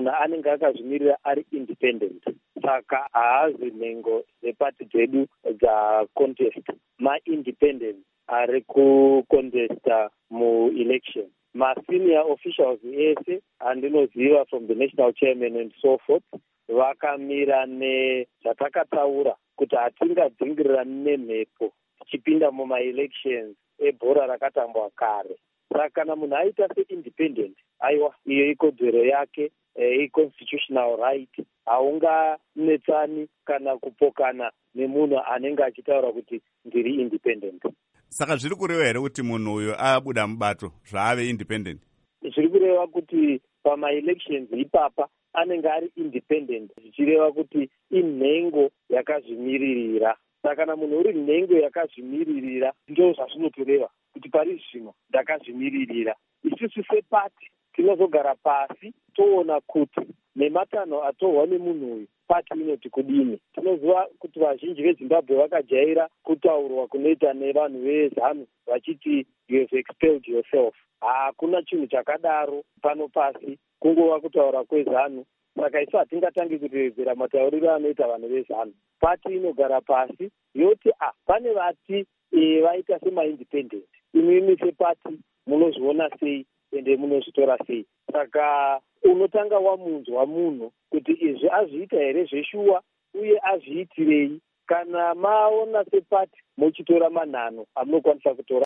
munhu anenge akazvimirira ari independent. Saka haazi nhengo dzepati dzedu dzacontest. Ma-independent ari kucontesta mu-election. Ma-senior officials ese andinoziva from the national chairman and so forth vakamira nezvatakataura kuti hatingadzingirira nemhepo tichipinda muma-elections ebhora rakatambwa kare. Saka kana munhu aita se-independent, aiwa, iyo ikodzero yake, i-constitutional right. Haunganetsani kana kupokana nemunhu anenge achitaura kuti ndiri independent. Saka zviri kureva here kuti munhu uyu abuda mubato zvaave independent? Zviri kureva kuti pama-elections ipapa anenge ari independent, zvichireva kuti inhengo yakazvimiririra. Saka kana munhu uri nhengo yakazvimiririra, ndo zvazvinotoreva kuti pari zvino ndakazvimiririra. Isusu sepati tinozogara pasi toona kuti nematanho atorwa nemunhu uyu pati inoti kudini. Tinoziva kuti vazhinji veZimbabwe vakajaira kutaurwa kunoita nevanhu veZANU vachiti you have expelled yourself. Hakuna chinhu chakadaro pano pasi, kungova kutaura kweZANU. Saka isu hatingatangi kutevedzera matauriro anoita vanhu veZANU. Pati inogara pasi yoti pane vati vaita sema-independent. Imimi sepati munozviona sei ende munozvitora sei? Saka unotanga wamunzwa munhu kuti izvi azviita here zveshuwa uye azviitirei. Kana maona sepati mochitora manhano amunokwanisa kutora